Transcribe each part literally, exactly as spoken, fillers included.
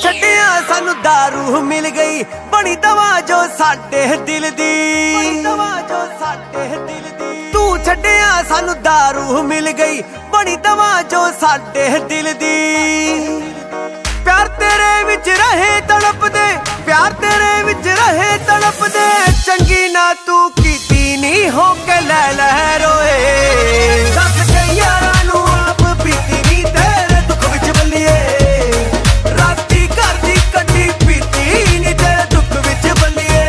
छड्डिया सानू दारू मिल गई, बनी दवा जो साडे दिल दी। तू छड्डिया सानू दारू मिल गई, बनी दवा जो साडे दिल दी। प्यार तेरे विच रहे तड़पदे, प्यार तेरे विच रहे तड़पदे, चंगी ना तू कीती नी होके लै लै रोए। दस के यारां नू आप पीती नी तेरे दुख विच बल्लिए, राती घर दी कड्डी पीती नी तेरे दुख विच बल्लिए।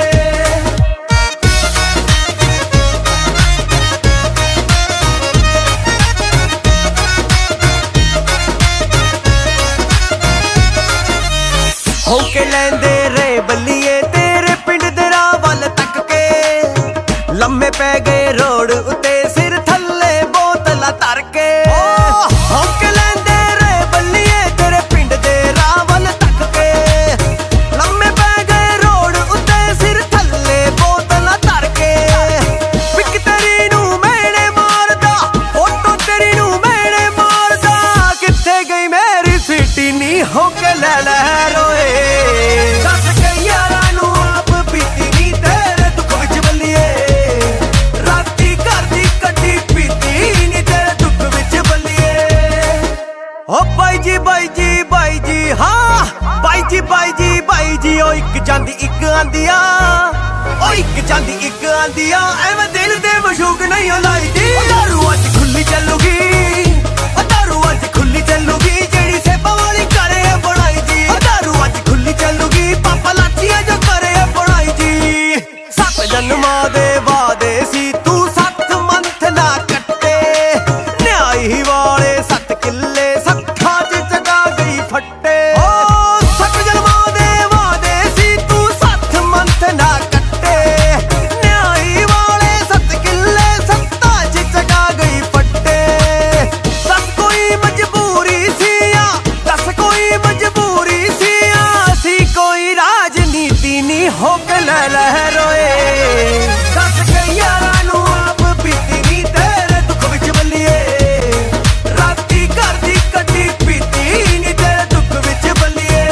होके लैंदे रे बल्लिए तेरे पिंड दे राह वल तक के, लम्मे पै गए रोड उते सिर थल्ले बोतल तर के। होके लैंदे रे बल्लिए तेरे पिंड दे राह वल तक के, लम्मे पै गए रोड उते सिर थल्ले बोतल तर के। पिक तेरी नू मेरे मारदा, फोटो तेरी नू मेरे मारदा, किथे गई मेरी स्वीटी नी होके लै लै रोए। दस के यारां नू आप पीती नी तेरे दुख विच बल्लिए, राती घर दी कड्डी पीती नी तेरे दुख विच बल्लिए। ओ बाई जी बाई जी बाई जी, हाँ बाई जी बाई जी बाई जी, ओ इक जांदी इक आंदिया, ओ इक जांदी इक आंदिया, एवें दिल दे मशूक नहीं लाई दी। दारू अज खुली चलूगी, ओ दारू अज खुली चलूगी, जेड़ी सेबा वाली करे बनाई जी। ओ दारू अज खुली चलूगी, पापा लाचिया जो करे बनाई जी। सत जन्मां दे वादे सी तू सत मंथ ना कट्टे, न्याई वाले सत किले सत्था च जगा गई फट्टे। ओ सत जन्मां दे वादे सी तू सत मंथ ना कट्टे, न्याई वाले सत किले सत्ता च जगा गई फट्टे। दस कोई मजबूरी सी आ, दस कोई मजबूरी सी आ, सी कोई राजनीति नी होके लै लै रोए। दस के यारां नू आप पीती नी तेरे दुख विच बल्लिए, राती घर दी कड्डी पीती नी तेरे दुख विच बल्लिए।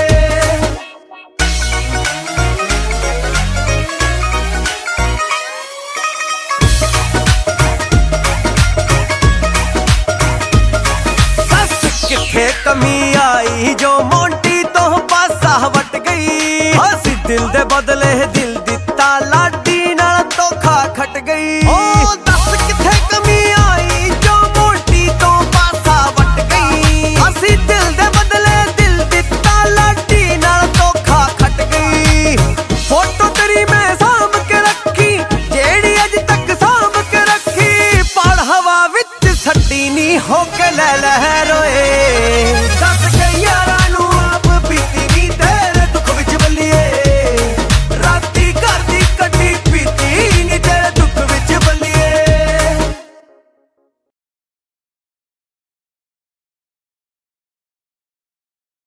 दस किथे कमी आई जो मोंटी तो पासा वट गई, असी दिल दे बदले दिल दिता लाडी नाल धोखा खट गई। ओ दस किथे कमी आई जो मोंटी तो पासा वट गई, असी दिल दे बदले दिल दिता लाडी नाल धोखा खट गई। फोटो तेरी मैं सांभ के रखी, जेड़ी अज तक सांभ के रखी, पड़ हवा विच सट्टी नी होके लै लै रोए।